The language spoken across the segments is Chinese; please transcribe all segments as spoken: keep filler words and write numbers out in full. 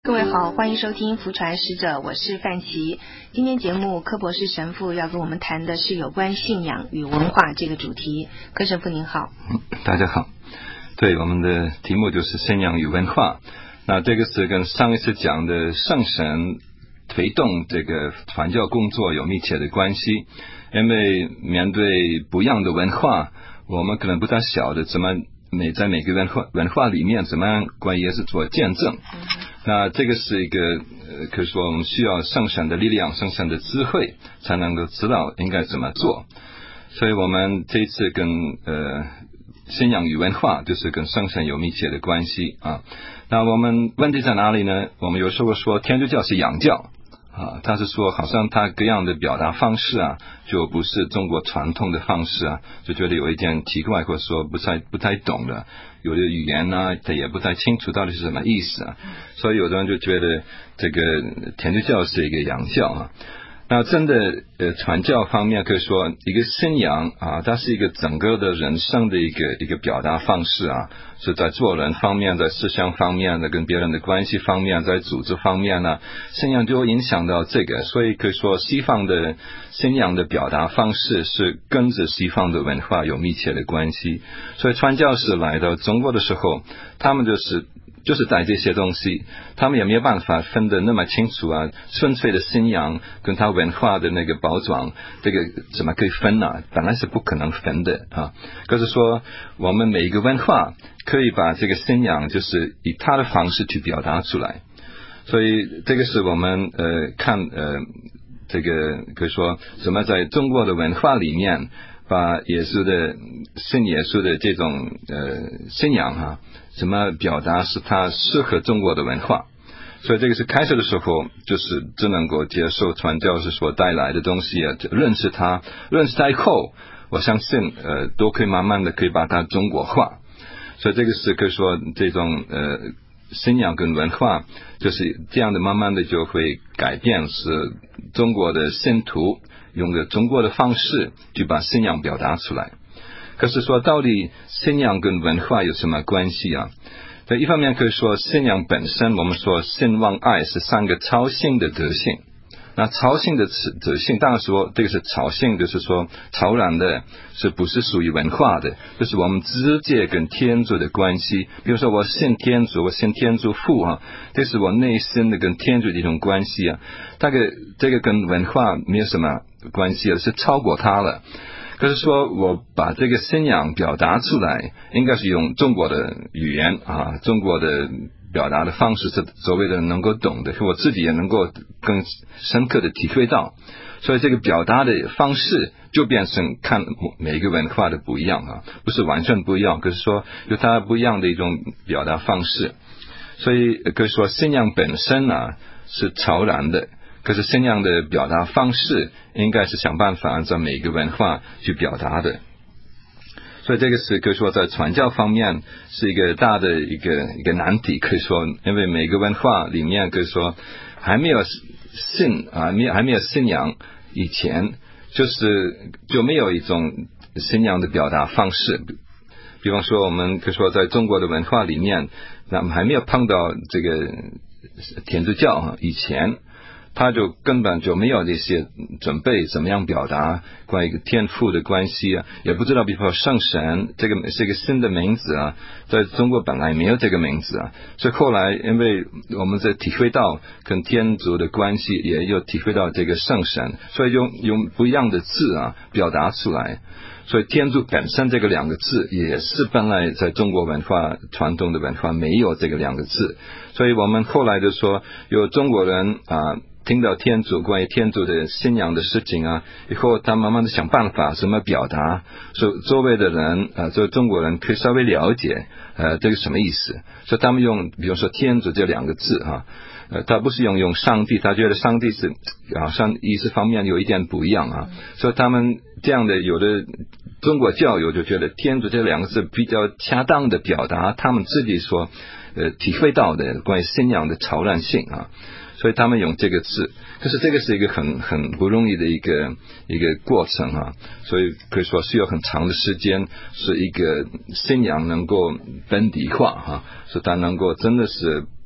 各位好，欢迎收听福传使者，我是范琪。今天节目柯博士神父要跟我们谈的是有关信仰与文化这个主题。柯神父您好。 大家好。对，我们的题目就是信仰与文化。那这个是跟上一次讲的圣神推动这个传教工作有密切的关系，因为面对不一样的文化，我们可能不太晓得怎么每在每个文化文化里面怎么样关于耶稣做见证。那这个是一个呃，可以说我们需要圣神的力量、圣神的智慧，才能够知道应该怎么做。所以我们这一次跟呃信仰与文化就是跟圣神有密切的关系啊。那我们问题在哪里呢？我们有时候说天主教是洋教啊，他是说好像他各样的表达方式啊，就不是中国传统的方式啊，就觉得有一点奇怪，或者说不太不太懂的，有的语言呢，他也不太清楚到底是什么意思啊，所以有的人就觉得这个天主教是一个洋教啊。那真的呃，传教方面可以说一个信仰啊，它是一个整个的人生的一个一个表达方式啊，是在做人方面，在思想方面的，跟别人的关系方面，在组织方面呢，信仰就会影响到这个。所以可以说西方的信仰的表达方式是跟着西方的文化有密切的关系。所以传教士来到中国的时候，他们就是就是带这些东西，他们也没有办法分得那么清楚啊，纯粹的信仰跟他文化的那个包装，这个怎么可以分呢、啊？本来是不可能分的啊。可是说我们每一个文化可以把这个信仰就是以他的方式去表达出来，所以这个是我们呃看呃这个可以说怎么在中国的文化里面把耶稣的信耶稣的这种呃信仰啊，怎么表达是它适合中国的文化。所以这个是开始的时候就是只能够接受传教士所带来的东西啊，认识它，认识它以后，我相信呃都可以慢慢的可以把它中国化。所以这个是可以说这种呃信仰跟文化就是这样的，慢慢的就会改变，是中国的信徒用着中国的方式去把信仰表达出来。可是说到底信仰跟文化有什么关系啊？在一方面可以说信仰本身，我们说信望爱是三个超性的德性。那超性的德性当然说这个是超性，就是说超然的，是不是属于文化的，就是我们直接跟天主的关系。比如说我信天主，我信天主父啊，这是我内心的跟天主的一种关系啊，这个这个跟文化没有什么关系了，是超过它了。可是说我把这个信仰表达出来，应该是用中国的语言啊，中国的表达的方式是所谓的能够懂的，我自己也能够更深刻的体会到。所以这个表达的方式就变成看每一个文化的不一样啊，不是完全不一样，可是说有它不一样的一种表达方式。所以可以说信仰本身啊是超然的，可是信仰的表达方式应该是想办法按照每一个文化去表达的。所以这个是可以说在传教方面是一个大的一个一个难题，可以说因为每个文化里面可以说还没有信啊，没有还没有信仰以前，就是就没有一种信仰的表达方式。比方说我们可以说在中国的文化里面，那么还没有碰到这个天主教啊，以前他就根本就没有这些准备怎么样表达关于天父的关系啊，也不知道比如说圣神这个是一个新的名字啊，在中国本来没有这个名字啊，所以后来因为我们在体会到跟天主的关系，也有体会到这个圣神，所以用用不一样的字啊表达出来。所以天主本身这个两个字也是本来在中国文化传统的文化没有这个两个字，所以我们后来就说有中国人啊听到天主关于天主的信仰的事情啊，以后他慢慢的想办法怎么表达，所以周围的人啊，就中国人可以稍微了解呃这个什么意思，所以他们用比如说天主这两个字啊，呃，他不是用用上帝，他觉得上帝是好像意思方面有一点不一样啊，所以他们这样的有的中国教友就觉得天主这两个字比较恰当的表达他们自己所呃体会到的关于信仰的超然性啊，所以他们用这个字。可是这个是一个很很不容易的一个一个过程啊，所以可以说需要很长的时间，是一个信仰能够本地化哈、啊，是它能够真的是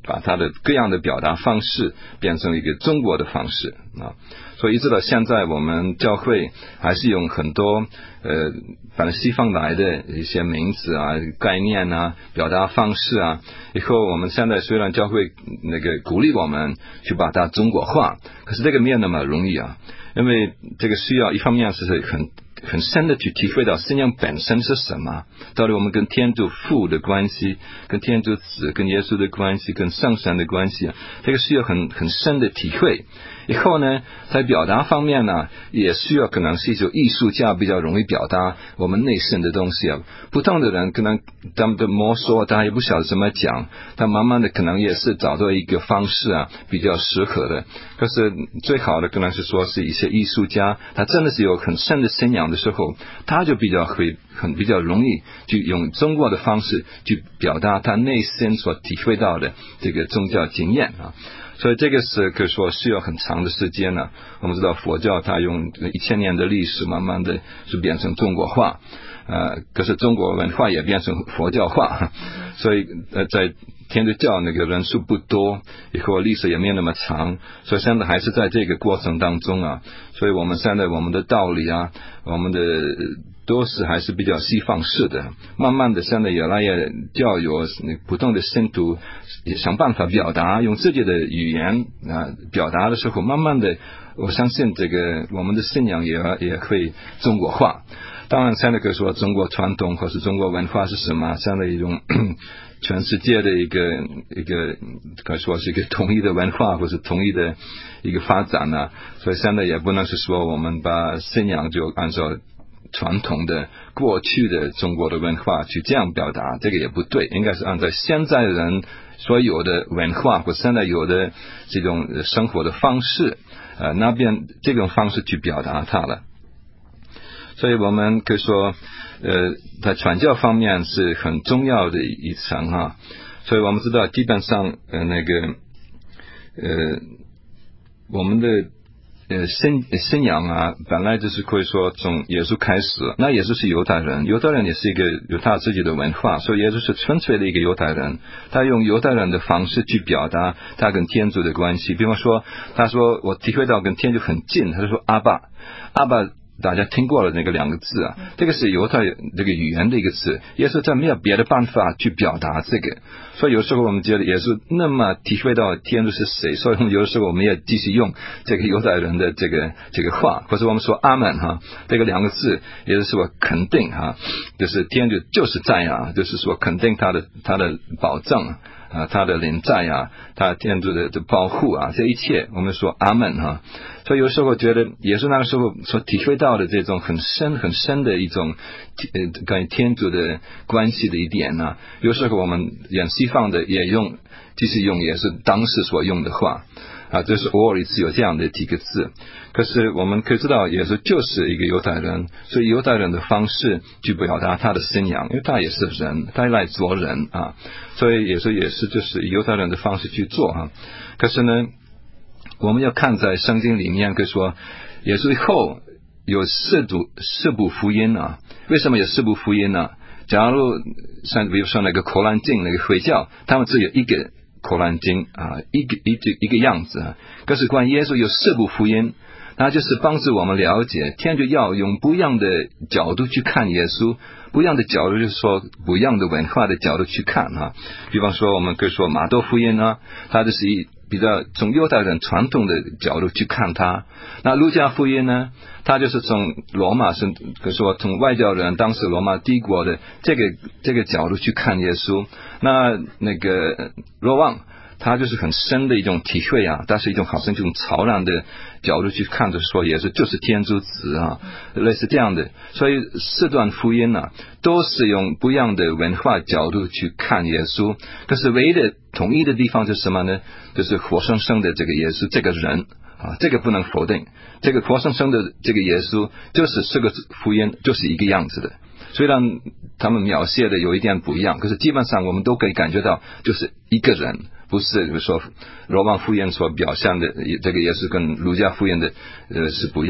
把他的各样的表达方式变成一个中国的方式啊。所以一直到现在，我们教会还是用很多呃，反正西方来的一些名词啊、概念啊、表达方式啊。以后我们现在虽然教会那个鼓励我们去把它中国化，可是这个没有那么容易啊，因为这个需要一方面是很很深的去体会到信仰本身是什么，到底我们跟天主父的关系、跟天主子、跟耶稣的关系、跟圣神的关系啊，这个需要很很深的体会。以后呢，在表达方面呢，也需要可能是一种艺术家比较容易表达我们内心的东西啊。不同的人可能他们的摸索，他也不晓得怎么讲，他慢慢的可能也是找到一个方式啊，比较适合的。可是最好的可能是说是一些艺术家，他真的是有很深的信仰的时候，他就比较会很比较容易去用中国的方式去表达他内心所体会到的这个宗教经验啊。所以这个是可以说需要很长的时间呢。我们知道佛教它用一千年的历史，慢慢的是变成中国化，呃，可是中国文化也变成佛教化，所以呃，在天主教那个人数不多，以后历史也没有那么长，所以现在还是在这个过程当中啊。所以我们现在我们的道理啊，我们的都是还是比较西方式的，慢慢的现在越来越教育不同的信徒也想办法表达，用自己的语言啊表达的时候，慢慢的我相信这个我们的信仰也也会中国化。当然现在可以说中国传统或是中国文化是什么，这样的一种全世界的一个一个可以说是一个统一的文化或是统一的一个发展呢、啊。所以现在也不能是说我们把信仰就按照传统的过去的中国的文化去这样表达，这个也不对，应该是按照现在人所有的文化或现在有的这种生活的方式，呃，那边这种方式去表达它了。所以我们可以说呃，在传教方面是很重要的一层哈。所以我们知道基本上呃那个呃我们的呃信信仰啊，本来就是可以说从耶稣开始，那耶稣是犹太人，犹太人也是一个有他自己的文化，所以耶稣是纯粹的一个犹太人，他用犹太人的方式去表达他跟天主的关系。比方说他说我体会到跟天主很近，他就说阿爸阿爸，大家听过了那个两个字啊，这个是犹太这个语言的一个字，耶稣他没有别的办法去表达这个，所以有时候我们觉得耶稣那么体会到天主是谁，所以有的时候我们也继续用这个犹太人的这个这个话，或者我们说阿门哈，这个两个字也就是说肯定哈，就是天主就是在啊，就是说肯定他的他的保证啊，他的临在啊，他天主的保护啊，这一切我们说阿门哈。所以有时候我觉得耶稣那个时候所体会到的这种很深很深的一种呃跟天主的关系的一点呢、啊，有时候我们演西方的也用，即使用也是当时所用的话啊，就是偶尔一次有这样的几个字。可是我们可以知道耶稣就是一个犹太人，所以犹太人的方式去表达他的信仰，因为他也是人，他来做人啊，所以耶稣也是就是以犹太人的方式去做啊。可是呢，我们要看在圣经里面，可以说耶稣以后有四部四部福音啊。为什么有四部福音呢？假如像比如说那个可兰经那个回教，他们只有一个可兰经啊，一个一个一个样子啊。可是关于耶稣有四部福音，那就是帮助我们了解天主要用不一样的角度去看耶稣，不一样的角度就是说不一样的文化的角度去看啊。比方说我们可以说马窦福音啊，它就是一比较从犹太人传统的角度去看它。那路加福音呢，它就是从罗马是可以说从外交人当时罗马帝国的这个这个角度去看耶稣。那那个若望它就是很深的一种体会啊，但是一种好像这种超然的角度去看着说也是就是天主子啊，类似这样的。所以四段福音啊都是用不一样的文化角度去看耶稣，可是唯一的统一的地方是什么呢？就是活生生的这个耶稣这个人啊，这个不能否定，这个活生生的这个耶稣就是这个福音就是一个样子的。虽然他们描写的有一点不一样，可是基本上我们都可以感觉到就是一个人，不是比如说罗马福音所表现的这个也是跟路加福音的呃是不一样。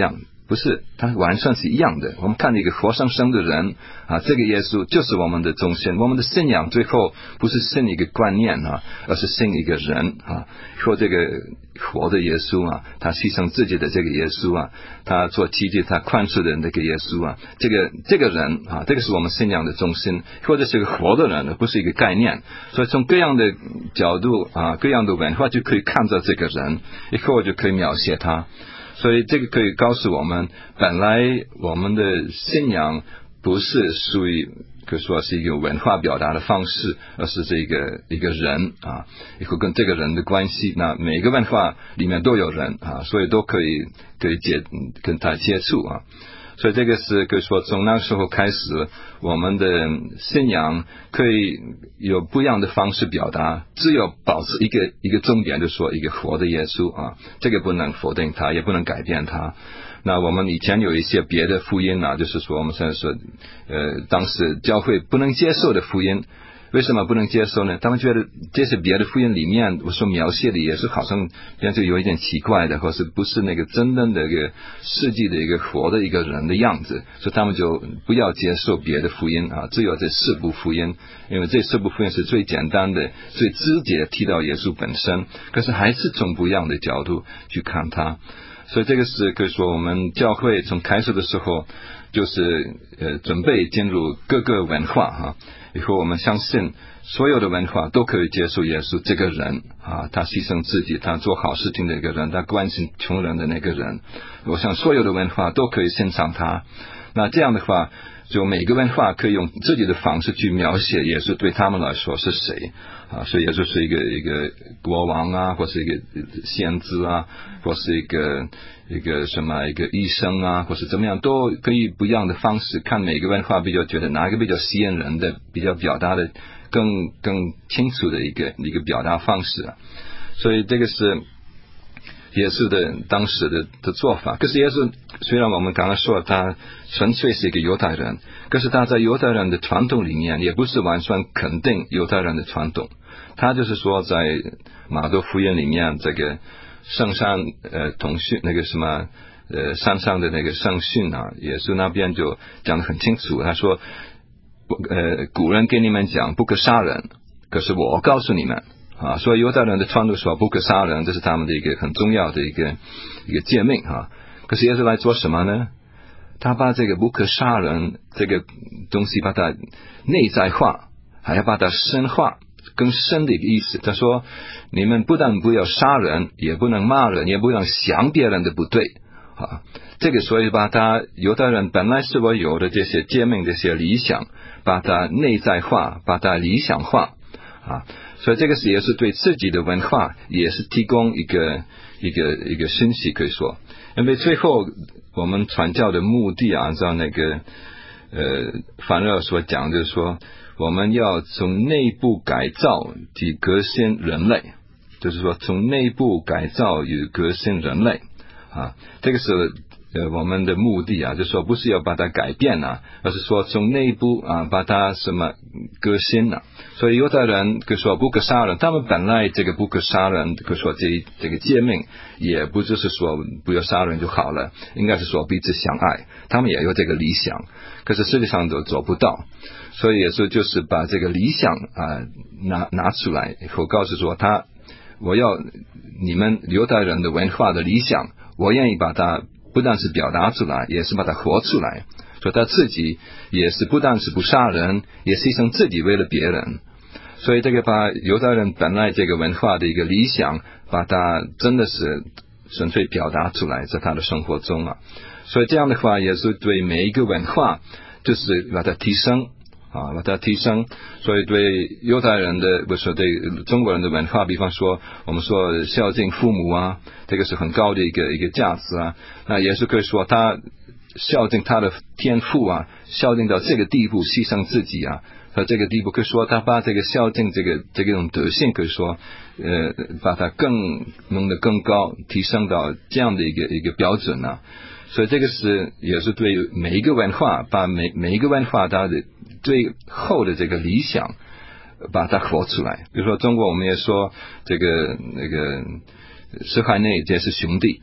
不是，它完全是一样的。我们看一个活生生的人啊，这个耶稣就是我们的中心。我们的信仰最后不是信一个观念啊，而是信一个人啊。说这个活的耶稣啊，他牺牲自己的这个耶稣啊，他做奇迹，他宽恕的那个耶稣啊，这个这个人啊，这个是我们信仰的中心，或者是个活的人，不是一个概念。所以从各样的角度啊，各样的文化就可以看到这个人，以后就可以描写他。所以这个可以告诉我们，本来我们的信仰不是属于可以说是一个文化表达的方式，而是这个一个人啊，以后跟这个人的关系，那每个文化里面都有人啊，所以都可以可以接跟他接触啊。所以这个是可以说从那时候开始，我们的信仰可以有不一样的方式表达，只有保持一个一个重点，就是说一个活的耶稣啊，这个不能否定他，也不能改变他。那我们以前有一些别的福音啊，就是说我们现在说呃当时教会不能接受的福音。为什么不能接受呢？他们觉得这些别的福音里面我所描写的也是好像变成有一点奇怪的，或是不是那个真正的一个实际的一个活的一个人的样子，所以他们就不要接受别的福音啊，只有这四部福音，因为这四部福音是最简单的、最直接提到耶稣本身，可是还是从不一样的角度去看他。所以这个是可以说我们教会从开始的时候就是呃准备进入各个文化哈，以后我们相信所有的文化都可以接受耶稣这个人啊，他牺牲自己，他做好事情的一个人，他关心穷人的那个人，我想所有的文化都可以欣赏他。那这样的话，就每个文化可以用自己的方式去描写耶稣对他们来说是谁啊，所以耶稣是一个一个国王啊，或是一个先知啊，或是一个一个什么一个医生啊，或是怎么样，都可以不一样的方式看每个文化比较觉得哪个比较吸引人的，比较表达的更更清楚的一个一个表达方式啊。所以这个是耶稣的当时的的做法。可是耶稣虽然我们刚才说他纯粹是一个犹太人，可是他在犹太人的传统里面也不是完全肯定犹太人的传统。他就是说在马太福音里面这个圣山呃同训那个什么呃山上的那个圣训啊，耶稣那边就讲得很清楚，他说呃古人跟你们讲不可杀人，可是我告诉你们啊，所以犹太人的传统说不可杀人，这是他们的一个很重要的一个一个诫命啊。可是耶稣来做什么呢？他把这个不可杀人这个东西把它内在化，还要把它深化，更深的一个意思。他说你们不但不要杀人，也不能骂人，也不能想别人的不对啊。这个所以把他犹太人本来是我有的这些诫命，这些理想，把它内在化，把它理想化啊。所以这个是也是对自己的文化也是提供一个一个一个信息，可以说，因为最后我们传教的目的啊，按照那个呃梵二所讲，就是说我们要从内部改造及革新人类，就是说从内部改造与革新人类啊，这个是呃我们的目的啊，就是说不是要把它改变啊，而是说从内部啊把它什么革新啊。所以犹太人可以说不可杀人，他们本来这个不可杀人可以说这这个诫命也不就是说不要杀人就好了，应该是说彼此相爱，他们也有这个理想，可是实际上都做不到。所以也是就是把这个理想啊拿拿出来以后，告诉说他我要你们犹太人的文化的理想，我愿意把它不但是表达出来，也是把它活出来。所以他自己也是不但是不杀人，也牺牲自己为了别人。所以这个把犹太人本来这个文化的一个理想，把它真的是纯粹表达出来在他的生活中啊。所以这样的话也是对每一个文化就是把它提升啊，把它提升。所以对犹太人的不是对中国人的文化，比方说我们说孝敬父母啊，这个是很高的一个一个价值啊。那也是可以说他孝敬他的天父啊，孝敬到这个地步，牺牲自己啊，到这个地步，可以说他把这个孝敬这个这种德性，可以说呃把它更弄得更高，提升到这样的一个一个标准啊。所以这个是也是对每一个文化，把每每一个文化它的最后的这个理想把它活出来。比如说中国我们也说这个那个石海内这是兄弟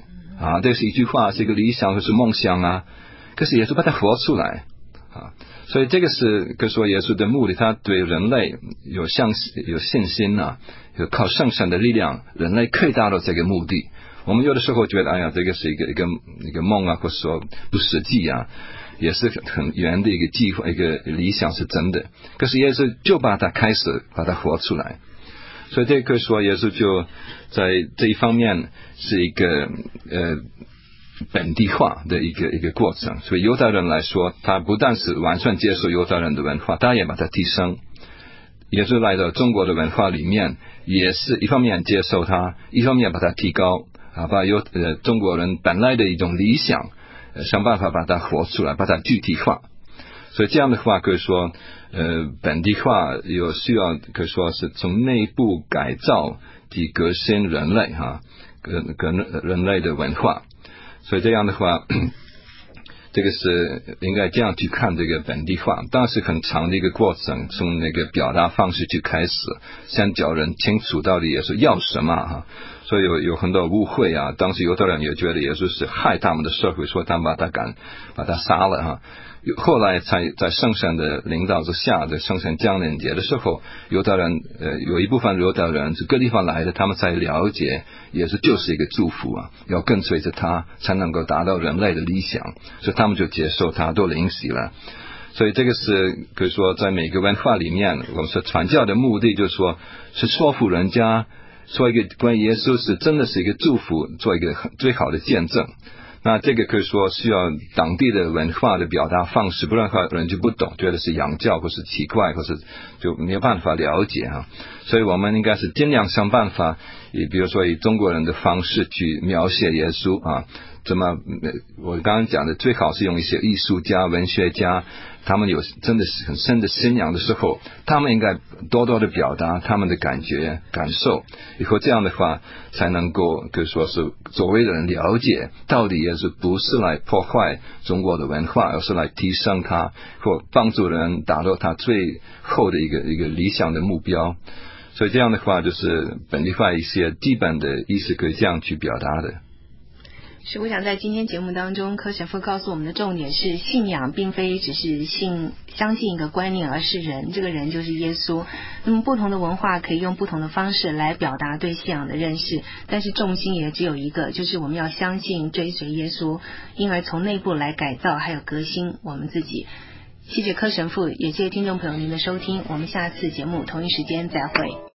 啊，这是一句话，是一个理想或是梦想啊，可是耶稣把它活出来啊，所以这个是可以说耶稣的目的，他对人类有相有信心啊，有靠圣神的力量，人类可以达到这个目的。我们有的时候觉得，哎呀，这个是一个一个一个梦啊，或者说不实际啊，也是很远的一个计划，一个理想是真的。可是耶稣就把它开始把它活出来，所以这个说耶稣就在这一方面是一个呃本地化的一个一个过程。所以犹太人来说，他不但是完全接受犹太人的文化，他也把它提升。耶稣来到中国的文化里面，也是一方面接受它，一方面把它提高。啊，把有呃中国人本来的一种理想，呃，想办法把它活出来，把它具体化。所以这样的话，可以说，呃，本地化有需要，可以说是从内部改造及革新人类哈，跟跟人类的文化。所以这样的话，这个是应该这样去看这个本地化，当然是很长的一个过程，从那个表达方式去开始，先叫人清楚到底耶稣要什么哈。所以有有很多误会啊，当时犹太人也觉得耶稣是害他们的社会，说他们把他赶把他杀了哈。后来才在圣神的领导之下，在圣神降临节的时候，犹太人呃有一部分犹太人是各地方来的，他们才了解耶稣就是一个祝福啊，要跟随着他才能够达到人类的理想，所以他们就接受他，都领洗了。所以这个是可以说在每个文化里面，我们说传教的目的就是说是说服人家，说一个关于耶稣是真的是一个祝福，做一个很最好的见证。那这个可以说需要当地的文化的表达方式，不然的话人就不懂，觉得是洋教或是奇怪，或是就没有办法了解啊。所以我们应该是尽量想办法，以比如说以中国人的方式去描写耶稣啊。怎么我刚刚讲的最好是用一些艺术家、文学家，他们有真的是很深的信仰的时候，他们应该多多的表达他们的感觉感受，以后这样的话才能够可以说是周围的人了解到底也是不是来破坏中国的文化，而是来提升它，或帮助人达到他最后的一个一个理想的目标。所以这样的话就是本地化一些基本的意思可以这样去表达的。 是，我想在今天节目当中，柯神父告诉我们的重点是，信仰并非只是信相信一个观念，而是人，这个人就是耶稣。那么不同的文化可以用不同的方式来表达对信仰的认识，但是重心也只有一个，就是我们要相信追随耶稣，因而从内部来改造还有革新我们自己。谢谢柯神父，也谢谢听众朋友您的收听，我们下次节目同一时间再会。